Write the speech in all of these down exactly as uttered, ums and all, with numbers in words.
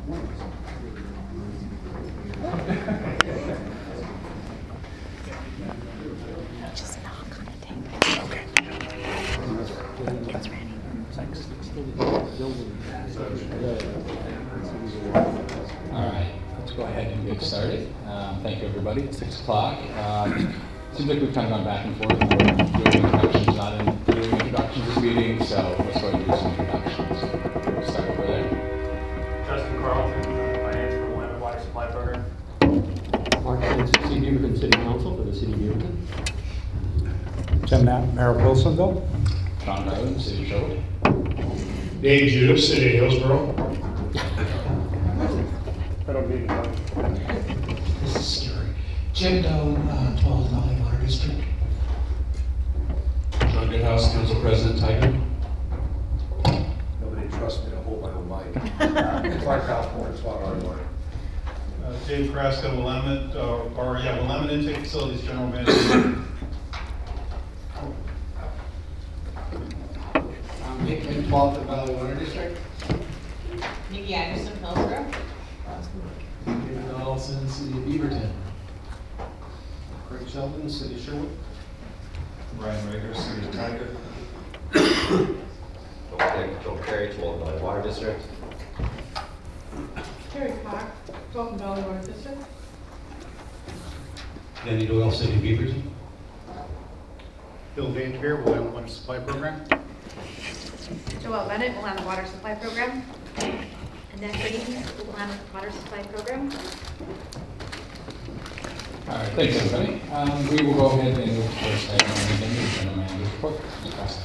Just knock on the table. Okay. It's ready. Thanks. All right, let's go ahead and get started. Um, thank you, everybody. It's six o'clock. Um, seems like we've kind of gone back and forth. We're doing introductions, not in, doing introductions this meeting, so let's go ahead and do some introductions. We'll start over there. Justin Carlton, Finance for Willamette Water Supply Program. Mark Francis, C. Beaverton City Council for the City of Beaverton. Tim Knapp, Mayor of Wilsonville. Tom Garland, City of Sherwood. Dave Judah, City of Hillsborough. I don't need it. This is scary. Jim Doan, uh, twelve Valley Water District. John Goodhouse, Council President, Tiger. Nobody trusts me to hold my own mic. Clark Osborne, Swatter Water. Uh, Dave Carrasco, Willamette, uh, or yeah, Willamette Intake Facilities General Manager. I'm Nick Min, twelfth Valley Water District. Nikki Anderson, Hillsborough. David Donaldson, City of Beaverton. Craig Sheldon, City of Sherwood. Ryan Rager, City of Tiger. Joel Carey, twelfth Valley Water District. Terry Cox, twelfth Valley Water District. Danny Doyle, City of Beaverton. Bill Vanderveer, Willamette Water Supply Program. Joelle Bennett, Willamette Water Supply Program. Annette Brady, Willamette Water Supply Program. All right, thanks, everybody. Um, we will go ahead and move to the first item on the agenda, the General Manager's report. Miz Costa.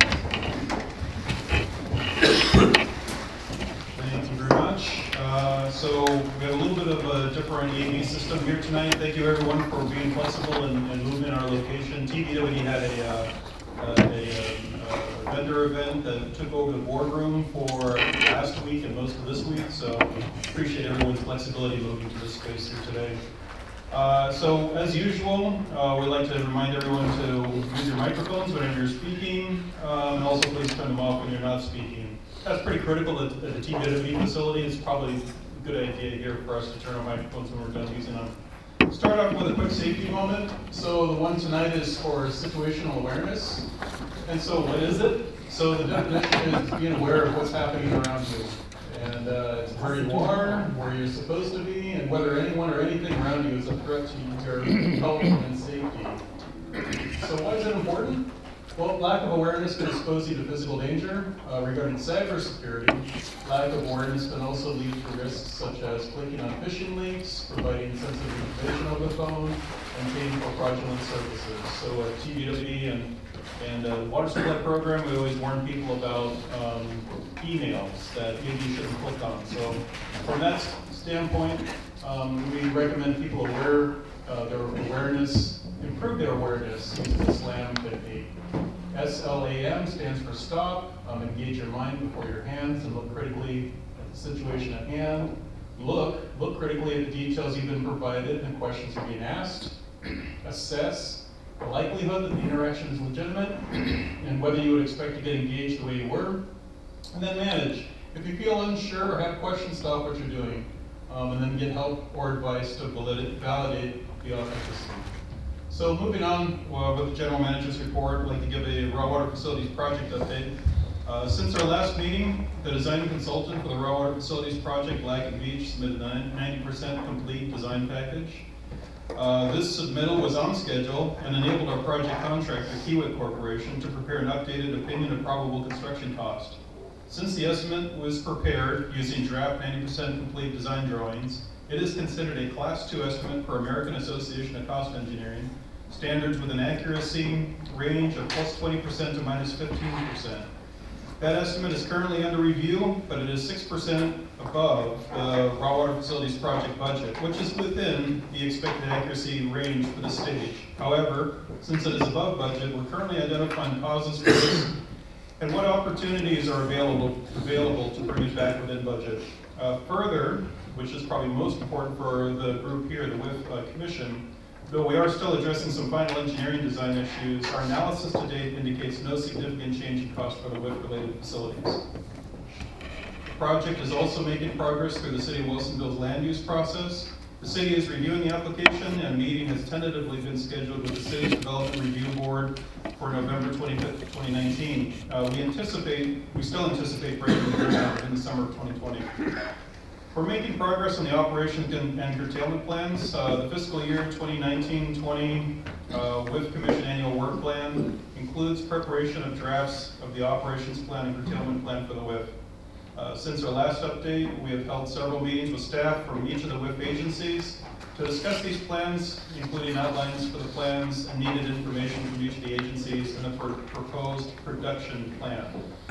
Thank you very much. Uh, so we have a little bit of a different A V system here tonight. Thank you everyone for being flexible and, and moving our location. T V W had a, uh, uh, a, uh, a vendor event that took over the boardroom for last week and most of this week. So appreciate everyone's flexibility moving to this space here today. Uh, so as usual, uh, we'd like to remind everyone to use your microphones whenever you're speaking, um, and also please turn them off when you're not speaking. That's pretty critical at, at the T V W facility. It's probably a good idea here for us to turn our microphones when we're done using them. Start off with a quick safety moment. So the one tonight is for situational awareness. And so what is it? So the definition is being aware of what's happening around you. And uh, it's where you are, where you're supposed to be, and whether anyone or anything around you is a threat to your health and safety. So why is it important? Well, lack of awareness can expose you to physical danger. Uh, regarding cybersecurity, lack of awareness can also lead to risks such as clicking on phishing links, providing sensitive information over the phone, and paying for fraudulent services. So at T V W and And uh, the water supply program, we always warn people about um, emails that maybe you shouldn't click on. So from that standpoint, um, we recommend people aware uh, their awareness, improve their awareness using the SLAM technique. S L A M stands for stop, um, engage your mind before your hands, and look critically at the situation at hand. Look, look critically at the details you've been provided and questions are being asked. Assess the likelihood that the interaction is legitimate and whether you would expect to get engaged the way you were. And then manage. If you feel unsure or have questions, stop what you're doing. Um, and then get help or advice to validate, validate the authenticity. So moving on uh, with the General Manager's report, I'd like to give a raw water facilities project update. Uh, since our last meeting, the design consultant for the raw water facilities project, Lac Beach, submitted a ninety percent complete design package. Uh, this submittal was on schedule and enabled our project contractor, Kiewit Corporation, to prepare an updated opinion of probable construction cost. Since the estimate was prepared using draft ninety percent complete design drawings, it is considered a Class two estimate for American Association of Cost Engineering standards with an accuracy range of plus twenty percent to minus fifteen percent. That estimate is currently under review, but it is six percent above the raw water facilities project budget, which is within the expected accuracy range for the stage. However, since it is above budget, we're currently identifying causes for this and what opportunities are available available to bring it back within budget. Uh, further, which is probably most important for the group here, the W I F uh, Commission, though we are still addressing some final engineering design issues, our analysis to date indicates no significant change in cost for the W I F-related facilities. The project is also making progress through the City of Wilsonville's land use process. The city is reviewing the application, and a meeting has tentatively been scheduled with the City's Development Review Board for November twenty-fifth, twenty nineteen. Uh, we anticipate, we still anticipate breaking the ground in the summer of twenty twenty. We're making progress on the operation and, and curtailment plans. Uh, the fiscal year twenty nineteen twenty uh, W I F Commission annual work plan includes preparation of drafts of the operations plan and curtailment plan for the W I F. Uh, since our last update, we have held several meetings with staff from each of the W I F agencies to discuss these plans, including outlines for the plans and needed information from each of the agencies and the pr proposed production plan.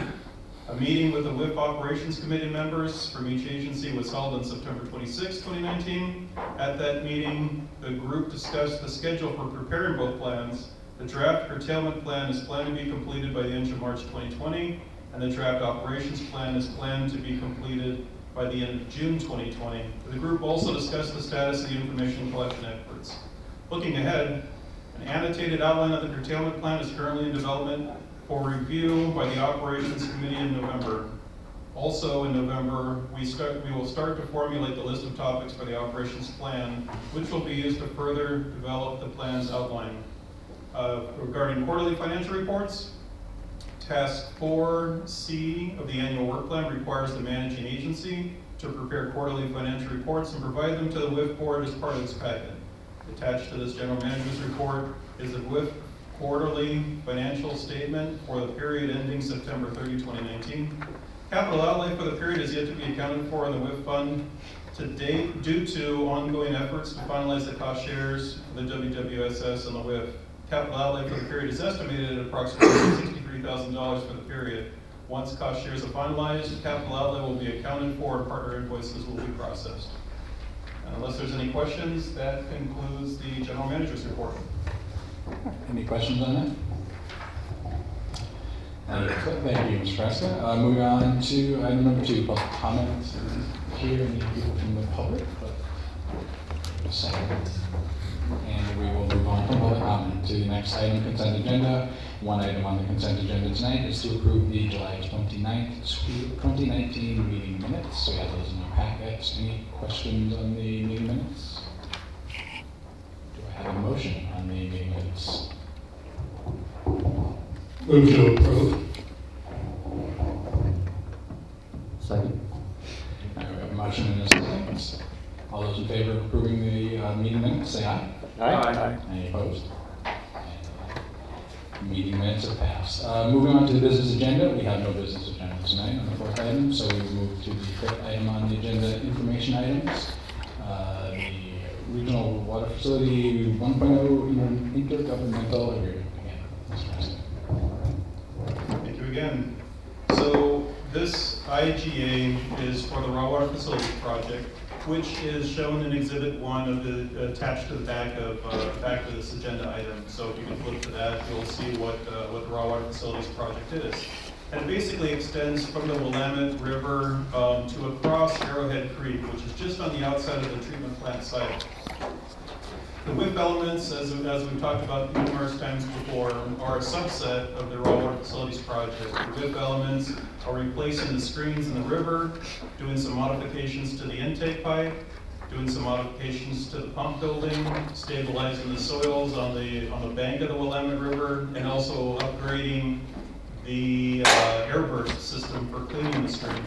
A meeting with the W I F Operations Committee members from each agency was held on September twenty-sixth, twenty nineteen. At that meeting, the group discussed the schedule for preparing both plans. The draft curtailment plan is planned to be completed by the end of March twenty twenty, and the draft operations plan is planned to be completed by the end of June twenty twenty. The group also discussed the status of the information collection efforts. Looking ahead, an annotated outline of the curtailment plan is currently in development for review by the Operations Committee in November. Also in November, we, start, we will start to formulate the list of topics for the operations plan, which will be used to further develop the plan's outline. Uh, regarding quarterly financial reports, Task four C of the annual work plan requires the managing agency to prepare quarterly financial reports and provide them to the W I F board as part of its packet. Attached to this general manager's report is the W I F quarterly financial statement for the period ending September thirtieth, twenty nineteen. Capital outlay for the period is yet to be accounted for in the W I F fund to date due to ongoing efforts to finalize the cost shares for the W W S S and the W I F. Capital outlay for the period is estimated at approximately sixty-three thousand dollars for the period. Once cost shares are finalized, capital outlay will be accounted for and partner invoices will be processed. And unless there's any questions, that concludes the general manager's report. Any questions on that? Uh, thank you, Mister Fresca. Uh, moving on to item number two, public comments. Here, any people from the public, but a second. And we will move on from public comment to the next item, consent agenda. One item on the consent agenda tonight is to approve the July twenty-ninth, twenty nineteen meeting minutes. We have those in our packets. Any questions on the meeting minutes? Do I have a motion on the meeting minutes? Move to approve. Second. All right, we have a motion and a second. All those in favor of approving the uh, meeting minutes, say aye. Aye. Any opposed? Meeting minutes are passed. Uh, moving on to the business agenda, we have no business agenda tonight on the fourth item, so we will move to the fifth item on the agenda, information items. Uh, the Regional Water Facility one point oh intergovernmental agreement. Again, Mister President. Thank you again. So this I G A is for the Raw Water Facilities Project, which is shown in Exhibit one of the attached to the back of uh, back to this agenda item. So if you can flip to that, you'll see what uh, what the Raw Water Facilities Project is. And it basically extends from the Willamette River um, to across Arrowhead Creek, which is just on the outside of the treatment plant site. The W I F elements, as, as we've talked about numerous times before, are a subset of the Raw Water Facilities Project. The W I F elements are replacing the screens in the river, doing some modifications to the intake pipe, doing some modifications to the pump building, stabilizing the soils on the on the bank of the Willamette River, and also upgrading the uh, airburst system for cleaning the stream.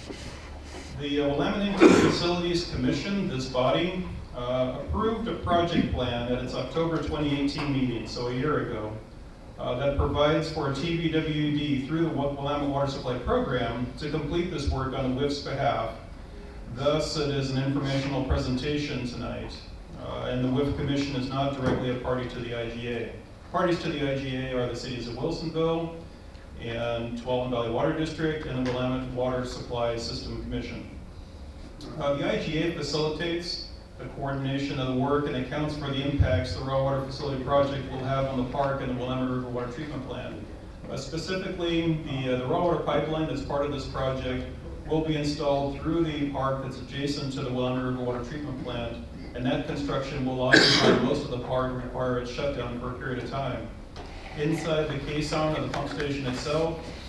The uh, Willamette Facilities Commission, this body, Uh, approved a project plan at its October twenty eighteen meeting, so a year ago, uh, that provides for a T V W D through the Willamette Water Supply Program to complete this work on the W I F's behalf. Thus, it is an informational presentation tonight, uh, and the W I F Commission is not directly a party to the I G A. Parties to the I G A are the cities of Wilsonville and Tuolumne Valley Water District and the Willamette Water Supply System Commission. Uh, the I G A facilitates the coordination of the work and accounts for the impacts the Raw Water Facility Project will have on the park and the Willamette River Water Treatment Plant. Uh, specifically, the, uh, the raw water pipeline that's part of this project will be installed through the park that's adjacent to the Willamette River Water Treatment Plant, and that construction will occupy most of the park and require its shutdown for a period of time. Inside the caisson of the pump station itself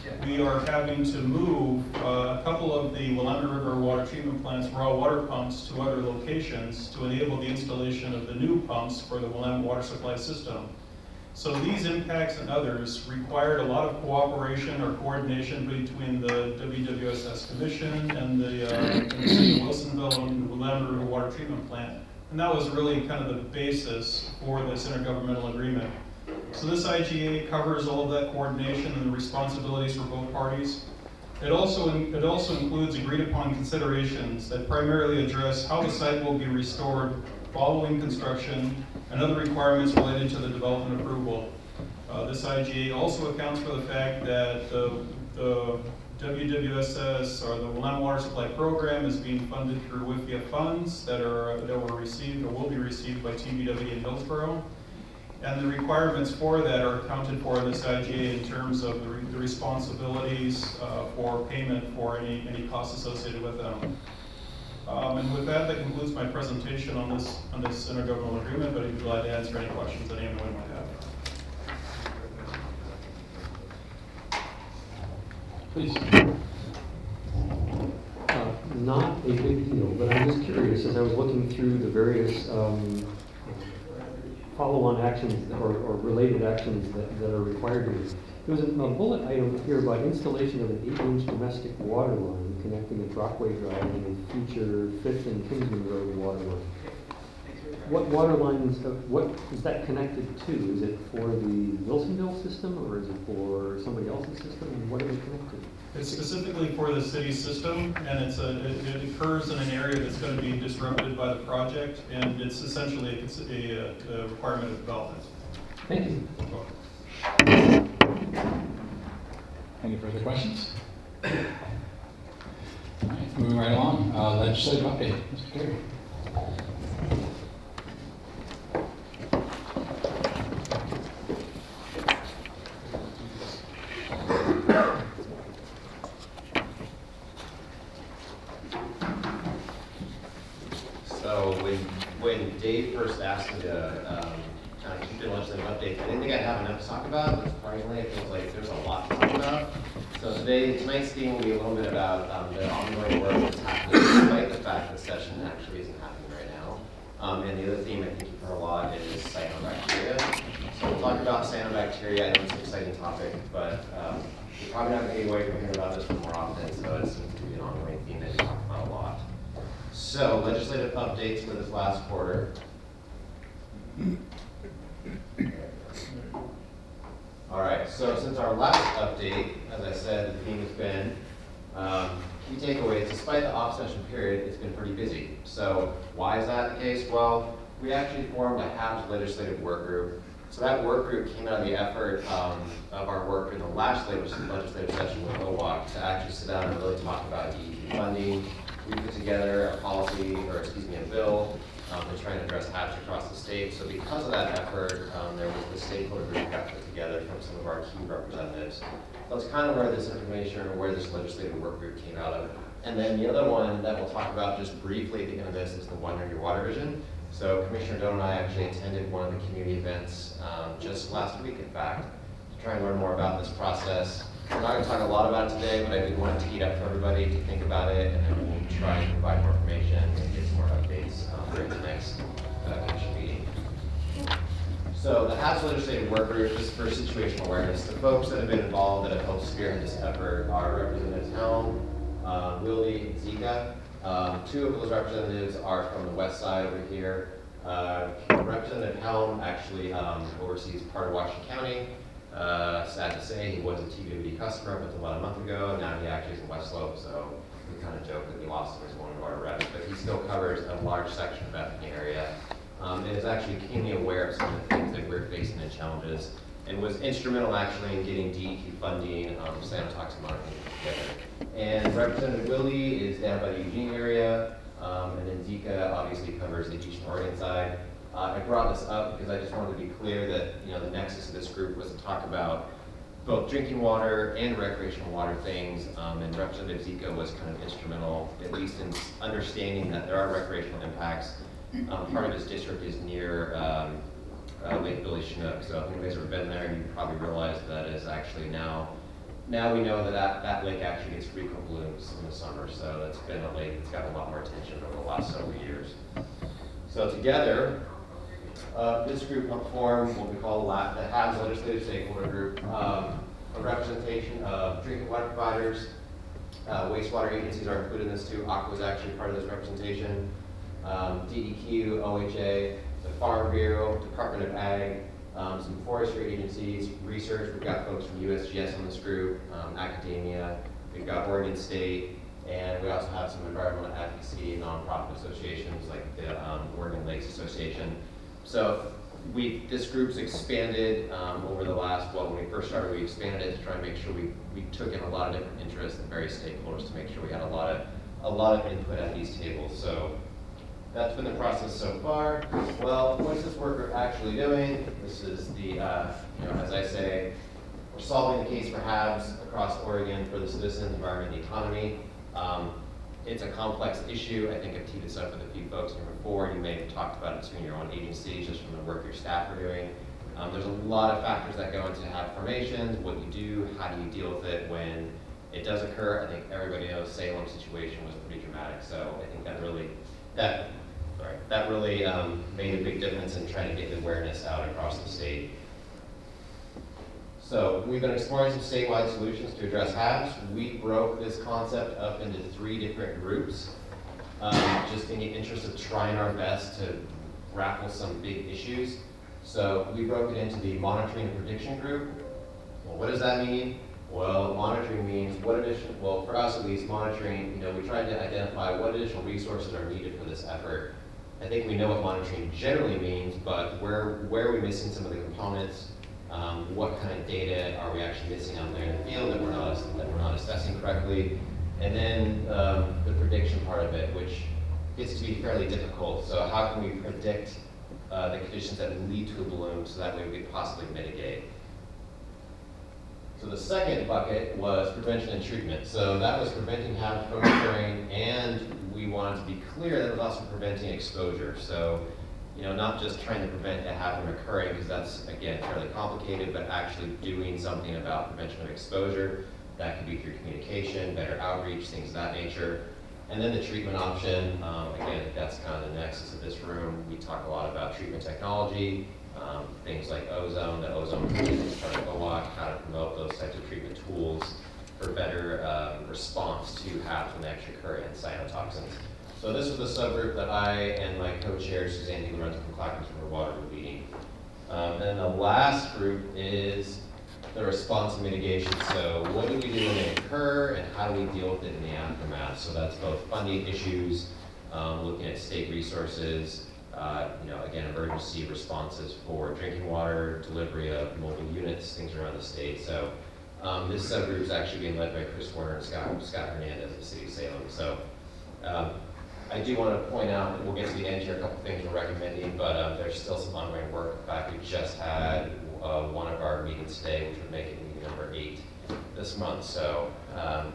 we are having to move uh, a couple of the Willamette River water treatment plant's raw water pumps to other locations to enable the installation of the new pumps for the Willamette water supply system. So these impacts and others required a lot of cooperation or coordination between the W W S S Commission and the, uh, and the City of Wilsonville and the Willamette River water treatment plant. And that was really kind of the basis for this intergovernmental agreement. So this I G A covers all of that coordination and the responsibilities for both parties. It also, it also includes agreed upon considerations that primarily address how the site will be restored following construction and other requirements related to the development approval. Uh, this I G A also accounts for the fact that the, the W W S S, or the Willamette Water Supply Program, is being funded through W I F I A funds that are that were received or will be received by T B W in Hillsborough. And the requirements for that are accounted for in this I G A in terms of the, re the responsibilities uh, for payment for any, any costs associated with them. Um, and with that, that concludes my presentation on this on this intergovernmental agreement, but I'd be glad to answer any questions that anyone might have. Please. Uh, not a big deal, but I'm just curious, as I was looking through the various um, follow-on actions or, or related actions that, that are required to be. There was a, a bullet item here about installation of an eight-inch domestic water line connecting a Brockway Drive and a future Fifth and Kingsman Road water line. What water lines, uh, what is that connected to? Is it for the Wilsonville system or is it for somebody else's system? And what are they connected to? It's specifically for the city system, and it's a, it, it occurs in an area that's going to be disrupted by the project, and it's essentially a, a, a requirement of development. Thank you. Any further questions? All right, moving right along. Uh, legislative update, Mister Perry. So when, when Dave first asked me to um, kind of keep doing legislative updates, I didn't think I'd have enough to talk about, but surprisingly it feels like there's a lot to talk about. So today, tonight's theme will be a little bit about um, the ongoing work that's happening despite the fact that session actually isn't happening right now. Um, and the other theme I think you've heard a lot is cyanobacteria. So we'll talk about cyanobacteria. I know it's an exciting topic, but um, you're probably not going to get away from hearing about this one more often, so it seems to be an ongoing theme that we talk about a lot. So, legislative updates for this last quarter. All right, so since our last update, as I said, the theme has been um, key takeaways. Despite the off-session period, it's been pretty busy. So why is that the case? Well, we actually formed a H A B S legislative work group. So that work group came out of the effort um, of our work in the last legislative session with O W A C to actually sit down and really talk about D E Q funding. We put together a policy, or excuse me, a bill um, to try and address H A B S across the state. So because of that effort, um, there was the stakeholder group that got put together from some of our key representatives. That's kind of where this information, or where this legislative work group came out of. And then the other one that we'll talk about just briefly at the end of this is the One Year Water Vision. So Commissioner Doan and I actually attended one of the community events um, just last week, in fact, to try and learn more about this process. We're not going to talk a lot about it today, but I did want to tee it up for everybody to think about it, and then we'll try and provide more information and get some more updates um, during the next uh, commission meeting. So the H A B S legislative work group is for situational awareness. The folks that have been involved that have helped spearhead this effort are Representatives Helm, uh, Willie, and Zika. Um, two of those representatives are from the west side over here. Uh, Representative Helm actually um, oversees part of Washington County. Uh, sad to say, he was a T B W D customer up until about a month ago, and now he actually is in West Slope, so we kind of joke that we lost him as one of our reps, but he still covers a large section of Bethany area, um, and is actually keenly aware of some of the things that we're facing and challenges, and was instrumental actually in getting D E Q funding, um, cyanotoxin monitoring together. And Representative Willie is down by the Eugene area, um, and then Zika obviously covers the Eastern Oregon side. Uh, I brought this up because I just wanted to be clear that, you know, the nexus of this group was to talk about both drinking water and recreational water things, um, and Representative Zika was kind of instrumental, at least in understanding that there are recreational impacts. Um, part of his district is near um, uh, Lake Billy Chinook, so if anybody's ever been there, you probably realize that is actually now now we know that, that that lake actually gets frequent blooms in the summer, so that's been a lake that's gotten a lot more attention over the last several years. So together, uh, this group helped form what we call LAP, the HABS Legislative Stakeholder Group, um, a representation of drinking water providers. Uh, wastewater agencies are included in this too. Aqua is actually part of this representation. Um, D E Q, O H A, the Farm Bureau, Department of Ag, um, some forestry agencies, research. We've got folks from U S G S on this group, um, academia. We've got Oregon State, and we also have some environmental advocacy nonprofit associations like the um, Oregon Lakes Association. So we, this group's expanded um, over the last, well, when we first started, we expanded it to try and make sure we, we took in a lot of different interests and various stakeholders to make sure we had a lot of, a lot of input at these tables. So that's been the process so far. Well, what's this work actually doing? This is the, uh, you know, as I say, we're solving the case for HABs across Oregon for the citizens, environment, and economy. Um, It's a complex issue. I think I've teed this up with a few folks here before. You may have talked about it too in your own agencies, just from the work your staff are doing. Um, there's a lot of factors that go into HAB formations, what you do, how do you deal with it when it does occur. I think everybody knows Salem situation was pretty dramatic, so I think that really, that, sorry, that really um, made a big difference in trying to get the awareness out across the state. So we've been exploring some statewide solutions to address HABs. We broke this concept up into three different groups, um, just in the interest of trying our best to grapple some big issues. So we broke it into the monitoring and prediction group. Well, what does that mean? Well, monitoring means what additional, well, for us at least, monitoring, you know, we tried to identify what additional resources are needed for this effort. I think we know what monitoring generally means, but where, where are we missing some of the components? Um, what kind of data are we actually missing out there in the field that we're not, that we're not assessing correctly? And then um, the prediction part of it, which gets to be fairly difficult. So how can we predict uh, the conditions that lead to a bloom so that way we could possibly mitigate? So the second bucket was prevention and treatment. So that was preventing HABs from occurring, and we wanted to be clear that it was also preventing exposure. So, you know, not just trying to prevent a HAB from occurring, because that's, again, fairly complicated, but actually doing something about prevention of exposure. That could be through communication, better outreach, things of that nature. And then the treatment option, um, again, that's kind of the nexus of this room. We talk a lot about treatment technology, um, things like ozone, the ozone is part of O W A C, how to promote those types of treatment tools for better um, response to HABs when they actually occur in cytotoxins. So this was the subgroup that I and my co-chair, Suzanne DiLorenzo from Clackamas River Water, were leading. Um, and the last group is the response and mitigation. So what do we do when they occur, and how do we deal with it in the aftermath? So that's both funding issues, um, looking at state resources, uh, you know, again, emergency responses for drinking water, delivery of mobile units, things around the state. So um, this subgroup is actually being led by Chris Warner and Scott, Scott Hernandez of the City of Salem. So um, I do want to point out, and we'll get to the end here, a couple things we're recommending, but um, there's still some ongoing work. In fact, we just had uh, one of our meetings today, which would make it meeting number eight this month. So um,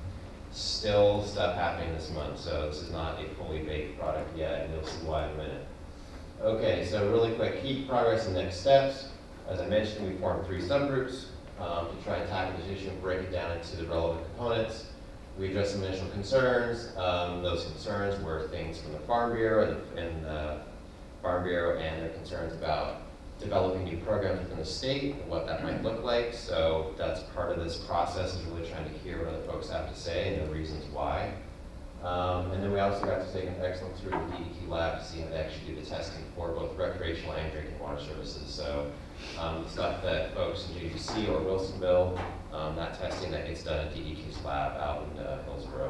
still stuff happening this month. So this is not a fully baked product yet, and you'll see why in a minute. Okay, so really quick, key progress and next steps. As I mentioned, we formed three subgroups um, to try and tackle this issue and break it down into the relevant components. We addressed some initial concerns. Um, those concerns were things from the Farm Bureau and, and the Farm Bureau and their concerns about developing new programs within the state and what that might look like. So that's part of this process, is really trying to hear what other folks have to say and the reasons why. Um, and then we also got to take an excellent through the D E Q lab to see how they actually do the testing for both recreational and drinking water services. So um, the stuff that folks in J G C or Wilsonville, um, that testing that gets done at D E Q's lab out in uh, Hillsborough.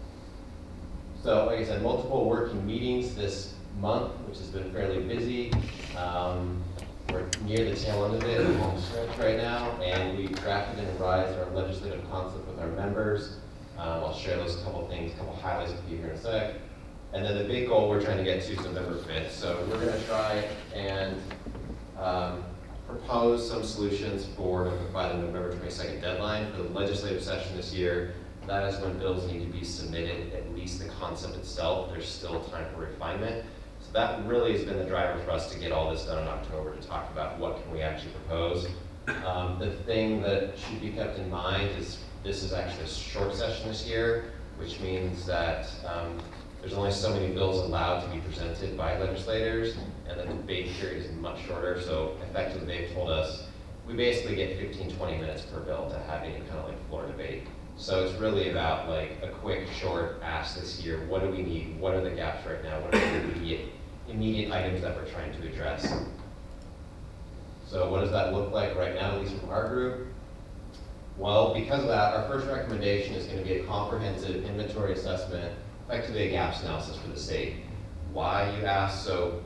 So like I said, multiple working meetings this month, which has been fairly busy. Um, we're near the tail end of it, we're home stretch right now, and we've drafted and revised our legislative concept with our members. Um, I'll share those couple things, a couple highlights with you here in a sec. And then the big goal we're trying to get to is November fifth. So we're going to try and um, propose some solutions for by the November twenty-second deadline for the legislative session this year. That is when bills need to be submitted, at least the concept itself. There's still time for refinement. So that really has been the driver for us to get all this done in October, to talk about what can we actually propose. Um, the thing that should be kept in mind is this is actually a short session this year, which means that um, there's only so many bills allowed to be presented by legislators, and the debate period is much shorter. So effectively, they've told us we basically get fifteen, twenty minutes per bill to have any kind of like floor debate. So it's really about like a quick, short ask this year. What do we need? What are the gaps right now? What are the immediate, immediate items that we're trying to address? So what does that look like right now, at least from our group? Well, because of that, our first recommendation is going to be a comprehensive inventory assessment, effectively a gaps analysis for the state. Why, you ask? So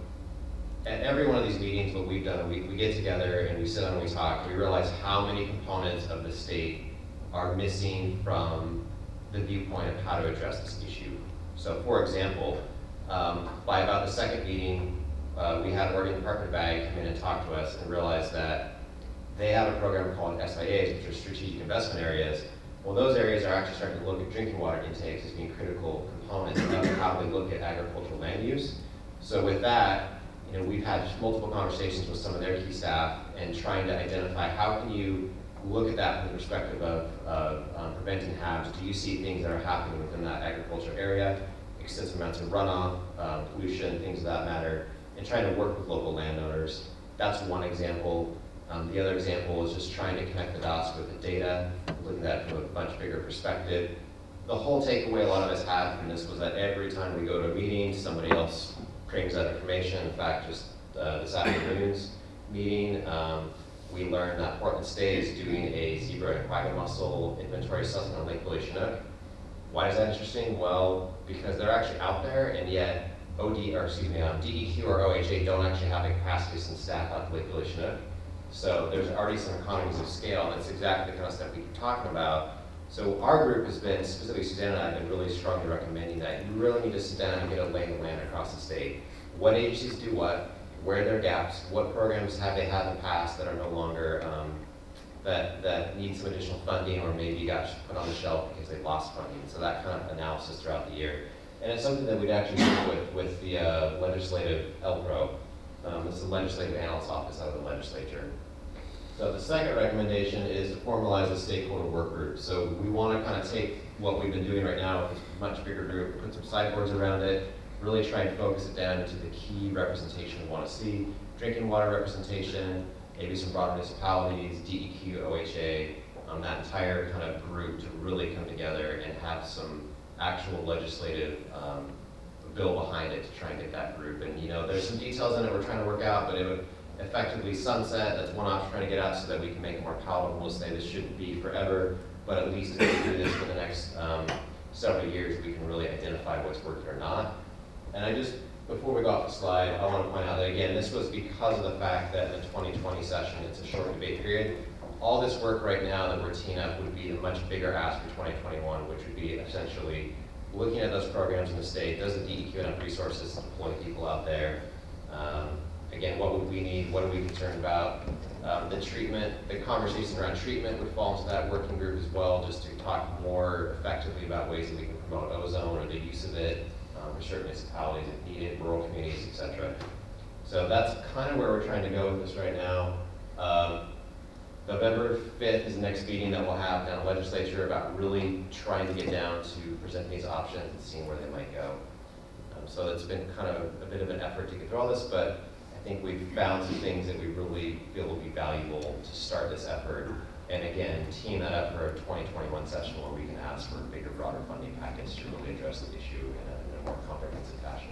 at every one of these meetings, what we've done, we, we get together and we sit down and we talk. We realize how many components of the state are missing from the viewpoint of how to address this issue. So for example, um, by about the second meeting, uh, we had Oregon Department of Ag come in and talk to us and realize that they have a program called S I As, which are strategic investment areas. Well, those areas are actually starting to look at drinking water intakes as being critical components of how they look at agricultural land use. So with that, you know, we've had multiple conversations with some of their key staff and trying to identify how can you look at that from the perspective of, of um, preventing H A Bs. Do you see things that are happening within that agriculture area, extensive amounts of runoff, um, pollution, things of that matter, and trying to work with local landowners? That's one example. Um, the other example is just trying to connect the dots with the data, looking at it from a much bigger perspective. The whole takeaway a lot of us had from this was that every time we go to a meeting, somebody else brings that information. In fact, just uh, this afternoon's meeting, um, we learned that Portland State is doing a zebra and quagga mussel inventory assessment on Lake Willie Chinook. Why is that interesting? Well, because they're actually out there, and yet O D, or excuse me, um, D E Q or O H A don't actually have the capacity to send staff out to Lake Willie Chinook. So there's already some economies of scale, and that's exactly the kind of stuff we keep talking about. So our group has been, specifically Susanna and I, have been really strongly recommending that you really need to sit down and get a lay of the land across the state. What agencies do what? Where are their gaps? What programs have they had in the past that are no longer, um, that, that need some additional funding or maybe got put on the shelf because they lost funding? So that kind of analysis throughout the year. And it's something that we'd actually do with, with the uh, legislative L P R O. Um, it's the Legislative Analyst Office out of the legislature. So the second recommendation is to formalize a stakeholder work group. So we want to kind of take what we've been doing right now with this much bigger group, put some sideboards around it, really try and focus it down into the key representation we want to see. Drinking water representation, maybe some broader municipalities, D E Q, O H A, um, that entire kind of group to really come together and have some actual legislative um, bill behind it to try and get that group. And you know, there's some details in it we're trying to work out, but it would effectively sunset. That's one option trying to get out so that we can make it more palatable to say this shouldn't be forever, but at least if we do this for the next um, several years, we can really identify what's working or not. And I just, before we go off the slide, I want to point out that again, this was because of the fact that in the twenty twenty session, it's a short debate period. All this work right now that we're teeing up would be a much bigger ask for twenty twenty-one, which would be essentially looking at those programs in the state. Does the D E Q have enough resources to deploy people out there? Um, again, what would we need? What are we concerned about? Um, the treatment, the conversation around treatment would fall into that working group as well, just to talk more effectively about ways that we can promote ozone or the use of it um, for certain municipalities if needed, rural communities, et cetera. So that's kind of where we're trying to go with this right now. Um, November fifth is the next meeting that we'll have down in the legislature about really trying to get down to presenting these options and seeing where they might go. Um, so it's been kind of a, a bit of an effort to get through all this, but I think we've found some things that we really feel will be valuable to start this effort. And again, team that up for a twenty twenty-one session where we can ask for a bigger, broader funding package to really address the issue in a, in a more comprehensive fashion.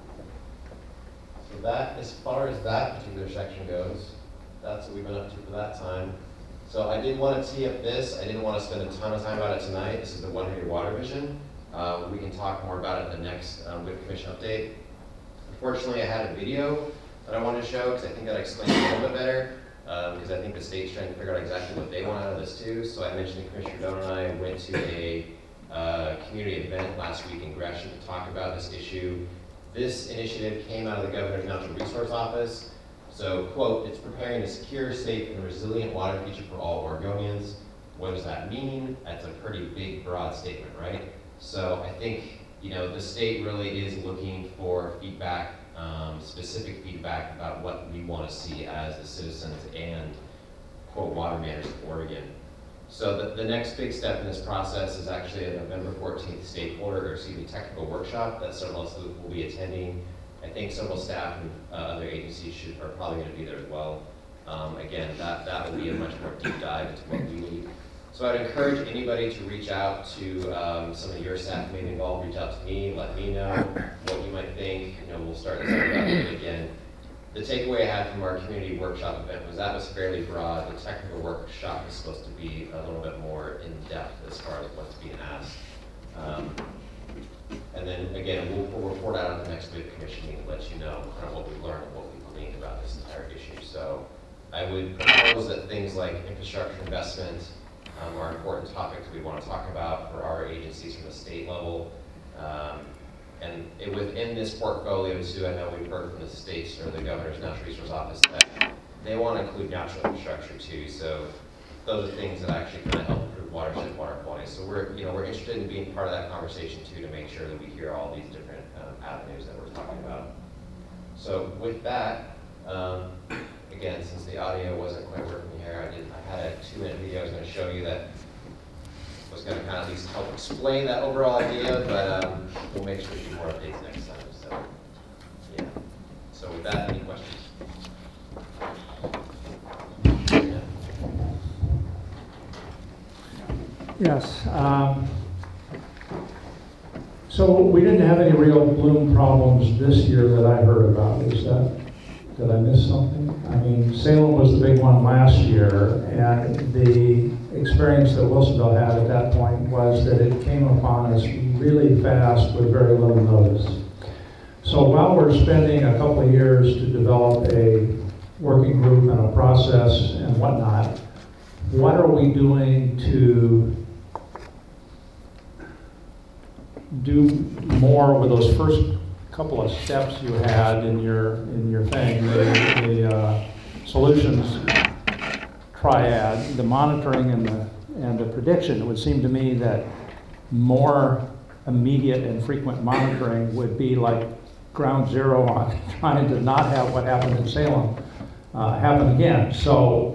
So that, as far as that particular section goes, that's what we've been up to for that time. So I did want to tee up this. I didn't want to spend a ton of time about it tonight. This is the one hundred water vision. Uh, we can talk more about it in the next um, WIP Commission update. Unfortunately, I had a video that I wanted to show because I think that explains it a little bit better. Because um, I think the state's trying to figure out exactly what they want out of this too. So I mentioned Commissioner Doan and I went to a uh, community event last week in Gresham to talk about this issue. This initiative came out of the Governor's Natural Resource Office. So, quote, it's preparing a secure, safe, and resilient water future for all Oregonians. What does that mean? That's a pretty big, broad statement, right? So I think, you know, the state really is looking for feedback, um, specific feedback about what we want to see as the citizens and quote, water managers of Oregon. So the, the next big step in this process is actually a November fourteenth stakeholder, or excuse me, technical workshop that several of us will be attending. I think several staff and uh, other agencies should, are probably going to be there as well. Um, again, that, that will be a much more deep dive into what we need. So I'd encourage anybody to reach out to um, some of your staff who may be involved, reach out to me, let me know what you might think. You know, we'll start this up again. The takeaway I had from our community workshop event was that was fairly broad. The technical workshop is supposed to be a little bit more in depth as far as what's being asked. Um, and then again, we'll, we'll report out on the next big commission meeting and let you know kind of what we learned and what we gleaned about this entire issue. So I would propose that things like infrastructure investment um, are important topics we want to talk about for our agencies from the state level. Um, And it, within this portfolio too, I know we've heard from the states or the governor's natural resource office that they want to include natural infrastructure too. So those are things that actually kind of help improve watershed water quality. So we're, you know, we're interested in being part of that conversation too, to make sure that we hear all these different um, avenues that we're talking about. So with that, um, again, since the audio wasn't quite working here, I did. I had a two-minute video I was going to show you that was going to kind of at least help explain that overall idea, but um, we'll make sure to do more updates next time. So, yeah. So with that, any questions? Yeah. Yes. Um, so we didn't have any real bloom problems this year that I heard about. Is that, did I miss something? I mean, Salem was the big one last year, and the experience that Wilsonville had at that point was that it came upon us really fast with very little notice. So while we're spending a couple of years to develop a working group and a process and whatnot, what are we doing to do more with those first couple of steps you had in your in your thing, the, the uh, solutions triad, the monitoring and the and the prediction? It would seem to me that more immediate and frequent monitoring would be like ground zero on trying to not have what happened in Salem uh, happen again. So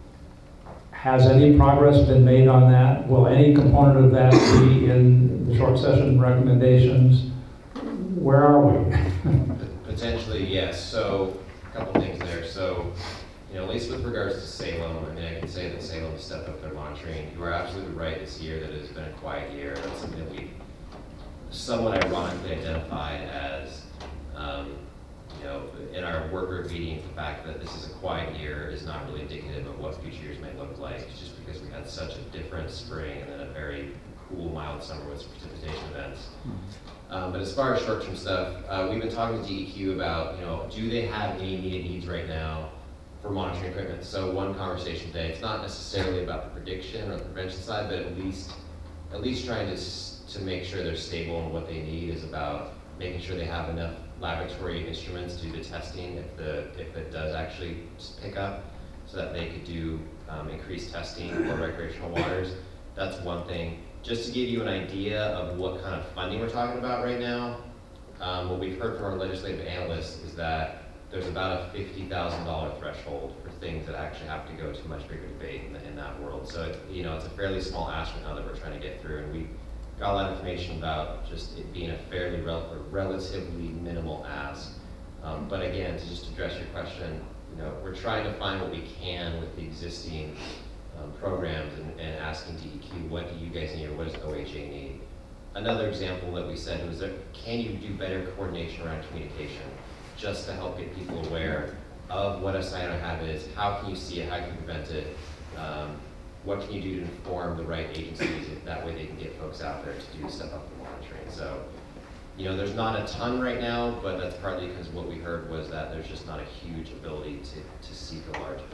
has any progress been made on that? Will any component of that be in the short session recommendations? Where are we? Potentially, yes. So a couple things there. So, you know, at least with regards to Salem, I mean, I can say that Salem stepped up their monitoring. You are absolutely right this year that it has been a quiet year. That's something that we somewhat ironically identified as, um, you know, in our work group meeting, the fact that this is a quiet year is not really indicative of what future years may look like, just because we had such a different spring and then a very cool, mild summer with precipitation events. Um, but as far as short-term stuff, uh, we've been talking to D E Q about, you know, do they have any immediate needs right now for monitoring equipment? So one conversation today, it's not necessarily about the prediction or the prevention side, but at least, at least trying to to make sure they're stable and what they need is about making sure they have enough laboratory instruments to do the testing if the if it does actually pick up, so that they could do um, increased testing for recreational waters. That's one thing. Just to give you an idea of what kind of funding we're talking about right now, um, what we've heard from our legislative analysts is that there's about a fifty thousand dollar threshold for things that actually have to go to much bigger debate in, the, in that world. So, it, you know, it's a fairly small ask now that we're trying to get through, and we got a lot of information about just it being a fairly rel relatively minimal ask. Um, but again, to just address your question, you know, we're trying to find what we can with the existing um, programs and, and asking D E Q, what do you guys need or what does O H A need? Another example that we said was that can you do better coordination around communication just to help get people aware of what a cyanohabit is, how can you see it, how can you prevent it, um, what can you do to inform the right agencies, if that way they can get folks out there to do step up the monitoring. So, you know, there's not a ton right now, but that's partly because what we heard was that there's just not a huge ability to, to seek a large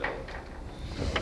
bill.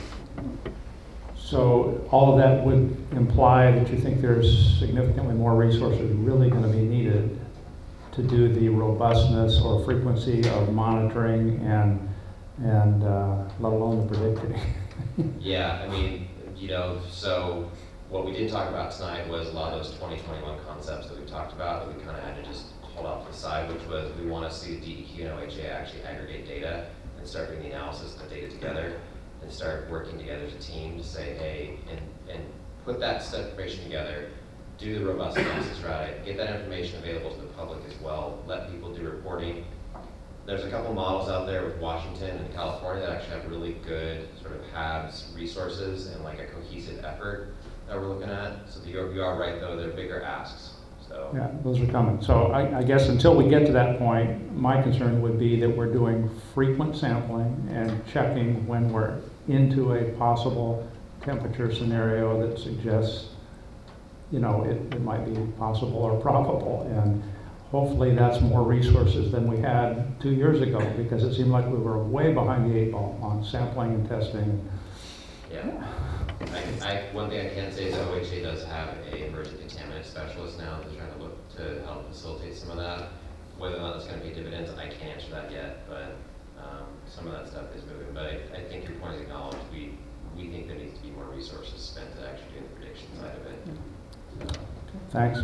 So all of that would imply that you think there's significantly more resources really going to be needed to do the robustness or frequency of monitoring and, and uh, let alone the predicting. Yeah, I mean, you know, so what we did talk about tonight was a lot of those twenty twenty-one concepts that we talked about that we kind of had to just hold off to the side, which was we want to see D E Q and O H A actually aggregate data and start doing the analysis of the data together. and start working together as a team to say, hey, and, and put that stuff information together, do the robust analysis right, get that information available to the public as well, let people do reporting. There's a couple models out there with Washington and California that actually have really good sort of HABs resources and like a cohesive effort that we're looking at. So you are, you are right though, they're bigger asks. So. Yeah, those are coming. So I, I guess until we get to that point, my concern would be that we're doing frequent sampling and checking when we're into a possible temperature scenario that suggests, you know, it, it might be possible or probable. And hopefully that's more resources than we had two years ago, because it seemed like we were way behind the eight ball on sampling and testing. Yeah. I, I, one thing I can say is that O H A does have a emergent contaminant specialist now that's trying to look to help facilitate some of that. Whether or not it's going to pay dividends, I can't answer that yet, but um, some of that stuff is moving. But I, I think your point is acknowledged. We, we think there needs to be more resources spent to actually do the prediction side of it. So. Thanks.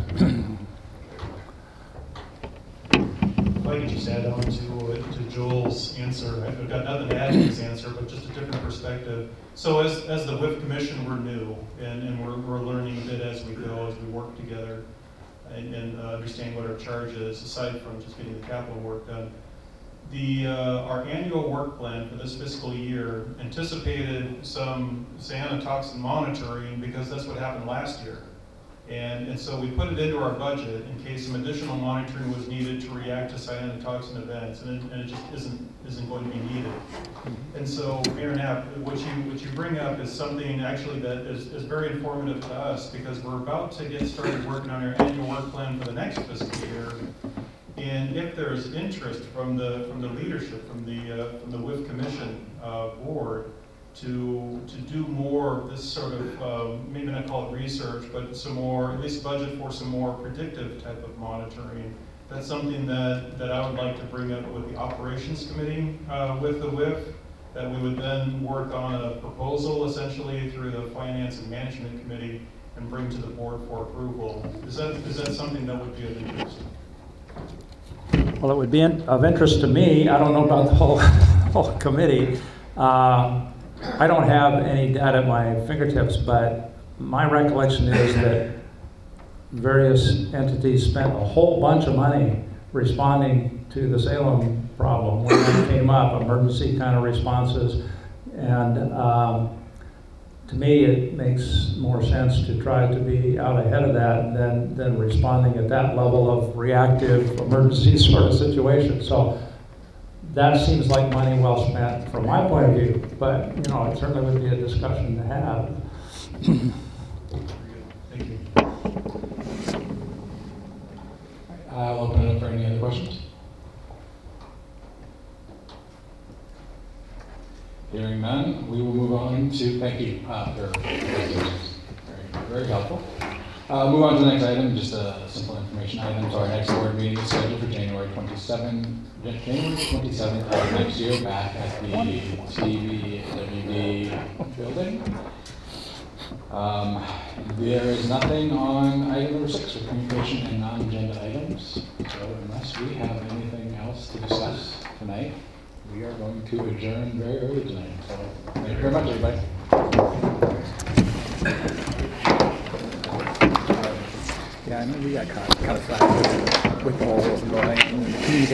If I could just add on to, to Joel's answer, I've got nothing to add to his answer, but just a different perspective. So as, as the W I F Commission, we're new, and, and we're, we're learning a bit as we go, as we work together, and, and uh, understand what our charge is, aside from just getting the capital work done. The, uh, our annual work plan for this fiscal year anticipated some cyanotoxin monitoring, because that's what happened last year. And, and so we put it into our budget in case some additional monitoring was needed to react to cyanotoxin events, and it, and it just isn't isn't going to be needed. And so, Mayor Knapp, what you what you bring up is something actually that is, is very informative to us, because we're about to get started working on our annual work plan for the next fiscal year. And if there's interest from the from the leadership, from the uh, from the W I F Commission uh, board, to to do more of this sort of, um, maybe not call it research, but some more, at least budget for some more predictive type of monitoring. That's something that, that I would like to bring up with the operations committee uh, with the W I F, that we would then work on a proposal essentially through the finance and management committee and bring to the board for approval. Is that, is that something that would be of interest? Well, it would be in, of interest to me. I don't know about the whole, whole committee. Uh, I don't have any data at my fingertips, but my recollection is that various entities spent a whole bunch of money responding to the Salem problem when it came up, emergency kind of responses. And um, to me, it makes more sense to try to be out ahead of that than, than responding at that level of reactive emergency sort of situation. So that seems like money well spent from my point of view, but you know, it certainly would be a discussion to have. Thank you. I'll open it up for any other questions. Hearing none, we will move on to, thank you uh, for very, very helpful. Uh, move on to the next item, just a simple information item. So our next board meeting is scheduled for January twenty-seventh, January twenty-seventh of next year, back at the T V W D building. Um, there is nothing on item number six for communication and non-agenda items. So unless we have anything else to discuss tonight, we are going to adjourn very early tonight. So thank you very much, everybody. Yeah, I know we got caught kind of flat with, with the whole going.